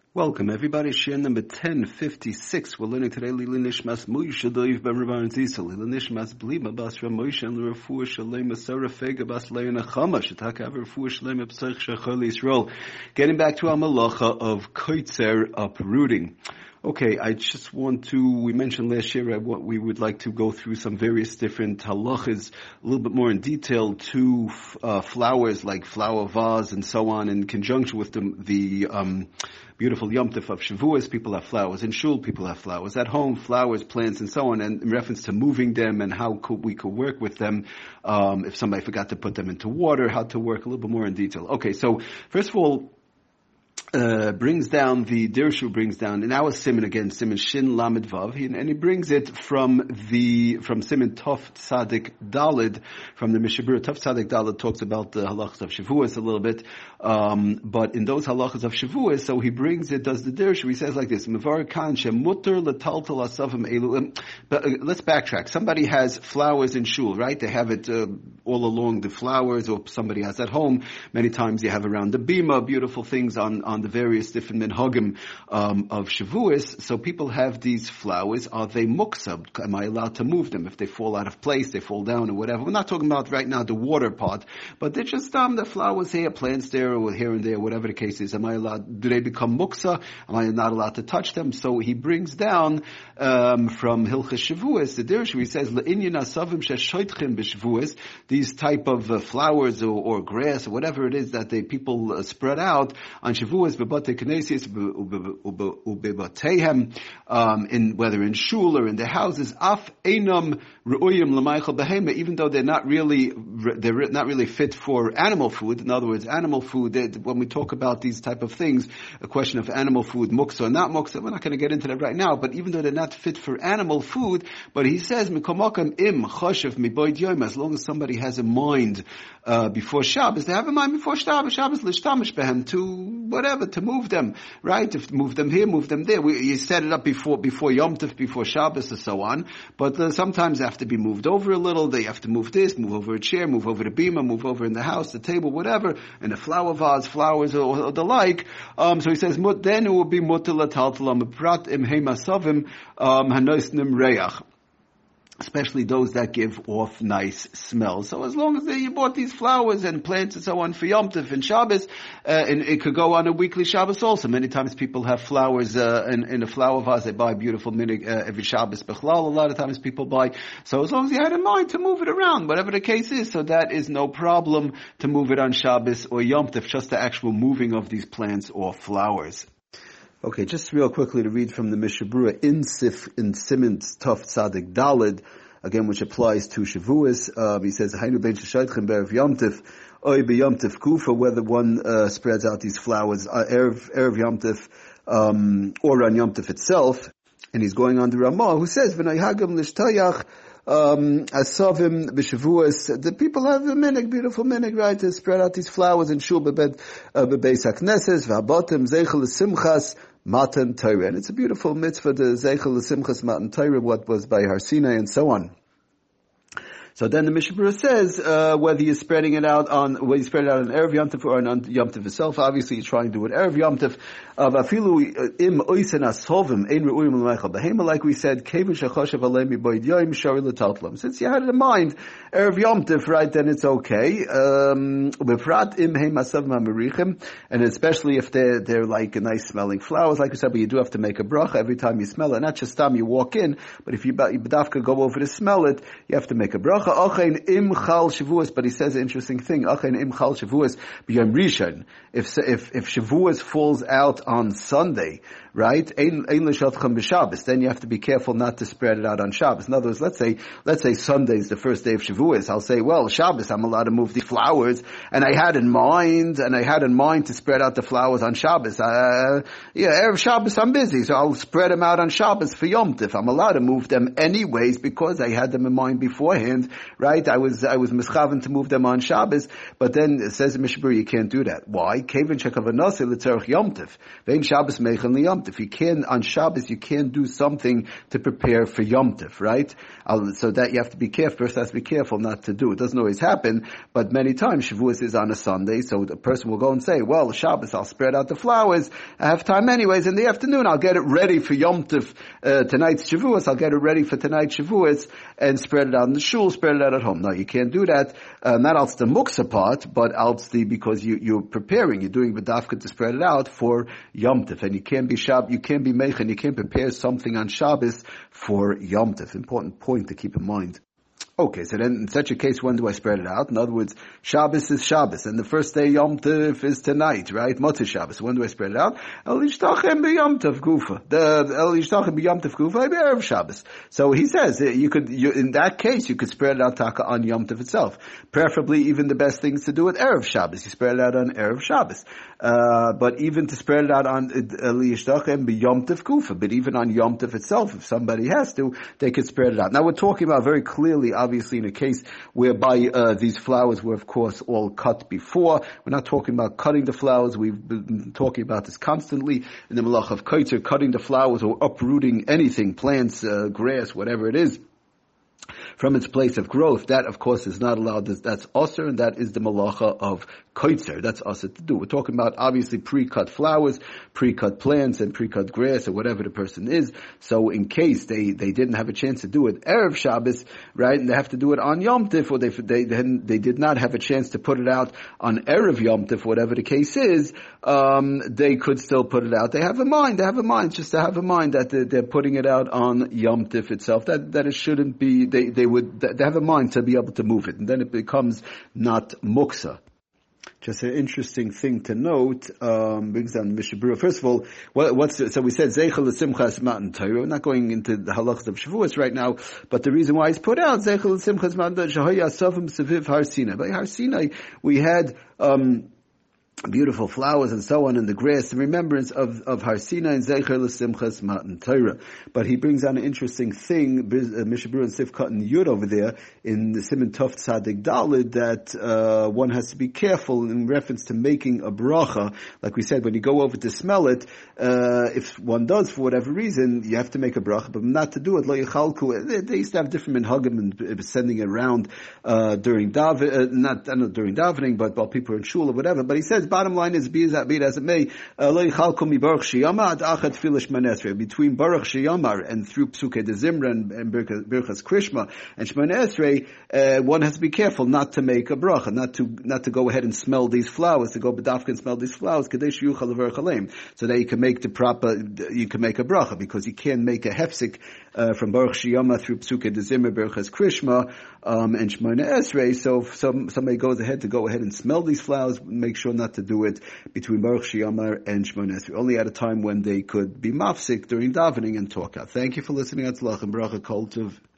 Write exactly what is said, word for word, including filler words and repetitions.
Welcome, everybody. Share number ten fifty-six. We're learning today Lili Nishmas Moshe Doiv Ben Rabban Zisa. Lili Nishmas Blima Bas Ramoshe and Refuah Shalema Sarah Fega Bas Leina Chama Shetaka Aver Refuah Shalema B'Tzach Shechol Yisrael. Getting back to our malacha of koitzer uprooting. Okay, I just want to, we mentioned last year what we would like to go through some various different halachas a little bit more in detail to uh, flowers like flower vase and so on in conjunction with the, the um, beautiful Yom Tov of Shavuos. People have flowers in shul, people have flowers at home, flowers, plants, and so on, and in reference to moving them and how could we could work with them, um, if somebody forgot to put them into water, how to work a little bit more in detail. Okay, so first of all, Uh, brings down the Dirshu brings down in our Siman again, Siman Shin Lamed Vav, he, and he brings it from the from Siman Tov Tzadik Dalid, from the Mishabura. Tov Tzadik Dalid talks about the halachas of Shavuos a little bit, um, but in those halachas of Shavuos, so he brings it, does the Dirshu, he says like this: Mevar Kan Shemuter Letaltal Asavim Elu. But uh, let's backtrack. Somebody has flowers in shul, right? They have it uh, all along the flowers, or somebody has at home. Many times you have around the bima beautiful things on on the various different minhagim um, of Shavuos. So people have these flowers. Are they muksab? Am I allowed to move them? If they fall out of place, they fall down or whatever. We're not talking about right now the water part, but they're just um, the flowers here, plants there, or here and there, whatever the case is. Am I allowed? Do they become muksa? Am I not allowed to touch them? So he brings down um, from Hilchas Shavuos the Dirshu. He says le'inyan asavim sheshoitchim b'Shavuos. These type of uh, flowers or, or grass or whatever it is that they people uh, spread out on Shavuos. Um, in whether in shul or in their houses, af einam re'uyim l'maychal behema, even though they're not really they're not really fit for animal food. In other words, animal food. They, when we talk about these type of things, a question of animal food, muksa or not muksa, we're not going to get into that right now. But even though they're not fit for animal food, but he says mikomakam im choshev miboid yom, as long as somebody has a mind uh, before Shabbos, they have a mind before Shabbos. Shabbos l'shtamish behem, to whatever, to move them, right? If move them here, move them there. We, you set it up before before Yom Tov, before Shabbos, and so on. But uh, sometimes they have to be moved over a little. They have to move this, move over a chair, move over the bima, move over in the house, the table, whatever, and a flower vase, flowers or, or the like. Um, so he says, then it will be mutal ataltalam prat im heimasavim hanosnim reach. Especially those that give off nice smells. So as long as they, you bought these flowers and plants and so on for Yom Tov and Shabbos, uh, and it could go on a weekly Shabbos also. Many times people have flowers uh, in, in a flower vase. They buy beautiful minig uh, every Shabbos bechlal. A lot of times people buy. So as long as you had in mind to move it around, whatever the case is, so that is no problem to move it on Shabbos or Yom Tov, just the actual moving of these plants or flowers. Okay, just real quickly to read from the Mishabura in Sif in Simon's Tov Tzadik Dalid, again, which applies to Shavuos. Uh, he says, "Hainu ben sheshaytchem be'erev Yom Tov, oy be'Yom Tov kufa," whether one uh, spreads out these flowers uh, erev erev Yom Tov um, or on Yom Tov itself. And he's going on the Ramah, who says, "V'nayhagam l'shtayach." Um, asavim b'Shavuos. The people have a minig, beautiful minig, right? To spread out these flowers in shul bebed bebeis hakneses v'habotim zeichel l'simchas matan Torah. And it's a beautiful mitzvah, the zeichel l'simchas matan Torah, what was by Har Sinai and so on. So then the Mishabura says, uh, whether you're spreading it out on, whether you spread it out on Erev Yom Tov or on Yom Tov itself, obviously you're trying to do it Erev Yom Tov. Afilu im oisen ashovim ein re'uyim l'meichal behema, like we said, kevin shachoshev alei miboid yoim shari l'taltlam. Since you had it in mind, Erev Yom Tov, right, then it's okay. Um, befrat im heim asavim ha'merichim, and especially if they're, they're like nice smelling flowers, like we said, but you do have to make a bracha every time you smell it. Not just time you walk in, but if you, you bedafka go over to smell it, you have to make a bracha. Achein im chal Shavuos, but he says an interesting thing. Achein im chal Shavuos b'yom rishon. If if if Shavuos falls out on Sunday, right? Ein ein l'shavchem b'Shabbos. Then you have to be careful not to spread it out on Shabbos. In other words, let's say let's say Sunday is the first day of Shavuos. I'll say, well, Shabbos, I'm allowed to move the flowers, and I had in mind, and I had in mind to spread out the flowers on Shabbos. Uh, yeah, erev Shabbos I'm busy, so I'll spread them out on Shabbos for Yom Tov. I'm allowed to move them anyways because I had them in mind beforehand right? I was, I was mischaven to move them on Shabbos, but then it says in Mishnah Berurah you can't do that. Why? Kevin shekavanase l'tzarech Yom Tov. Vein Shabbos meichen liyom tov. You can, on Shabbos, you can't do something to prepare for Yom Tov, right? I'll, so that you have to be careful. First, has to be careful not to do. It doesn't always happen, but many times Shavuos is on a Sunday, so the person will go and say, well, Shabbos, I'll spread out the flowers. I have time anyways. In the afternoon, I'll get it ready for Yom Tov, uh, tonight's Shavuos. I'll get it ready for tonight's Shavuos and spread it out in the shul, spread it out at home. No, you can't do that. Uh, not else the muksa part, but else the, because you, you're preparing, you're doing B'dafka to spread it out for Yom Tov. And you can't be Shab, you can't be Meichen, you can't prepare something on Shabbos for Yom Tov. Important point to keep in mind. Okay, so then in such a case, when do I spread it out? In other words, Shabbos is Shabbos, and the first day Yom Tov is tonight, right? Motzei Shabbos. When do I spread it out? El Yishtachem b'Yom Tov Gufa. The El Yishtachem b'Yom Tov Gufa b'Erev Shabbos. So he says you could, you, in that case, you could spread it out taka on Yom Tov itself. Preferably, even the best thing is to do it Erev Shabbos. You spread it out on Erev Shabbos. Uh, but even to spread it out on El Yishtachem b'Yom Tov Gufa. But even on Yom Tov itself, if somebody has to, they could spread it out. Now we're talking about very clearly, obviously, in a case whereby uh, these flowers were, of course, all cut before. We're not talking about cutting the flowers. We've been talking about this constantly in the Malach of Kaitzer, cutting the flowers or uprooting anything, plants, uh, grass, whatever it is, from its place of growth. That, of course, is not allowed. That's usher, and that is the malacha of kaitzer. That's usher to do. We're talking about, obviously, pre-cut flowers, pre-cut plants, and pre-cut grass, or whatever the person is. So in case they, they didn't have a chance to do it Erev Shabbos, right, and they have to do it on Yom Tov, or they, they, then they did not have a chance to put it out on Erev Yom Tov, whatever the case is, um, they could still put it out. They have a mind, they have a mind, just to have a mind that they're, they're putting it out on Yom Tov itself, that, that it shouldn't be, they, they would, they have a mind to be able to move it, and then it becomes not muksa. Just an interesting thing to note, um, brings down Mishnah Berurah. First of all, what, what's, so we said, Zeichel l'simchas matan Torah. We're not going into the halachas of Shavuos right now, but the reason why it's put out, Zeichel l'simchas matan Torah, Shahaya Asavim Seviv Har Sinai. By Har Sinai, we had, um, beautiful flowers and so on in the grass, in remembrance of, of Har Sinai and Zeicher l'simchas matan Torah. But he brings on an interesting thing, uh, Mishnah Berurah and Sifkat and Yud over there, in the Siman Tov Tzadik Dalid, that uh, one has to be careful in reference to making a bracha. Like we said, when you go over to smell it, uh, if one does for whatever reason, you have to make a bracha, but not to do it, lo yichalku. They, they used to have different minhagim and sending it around uh, during dav, uh, not, not during davening, but while people are in shul or whatever. But he says, bottom line is, be as it may, between Baruch Sheyamar and through Psukei de Zimra and, and Birchas Krishma and Shemona Esrei, uh, one has to be careful not to make a bracha, not to not to go ahead and smell these flowers, to go b'dafka and smell these flowers, so that you can make the proper, you can make a bracha, because you can't make a hefsik uh, from Baruch Sheyamar through Psukei de Zimra, Birchas Krishma, um, and Shemona Esrei. So if some, somebody goes ahead to go ahead and smell these flowers, make sure not to do it between Baruch Sheyamar and Shemona Esrei, only at a time when they could be mafsik during davening and talk out. Thank you for listening. Atzlach and bracha kol tov.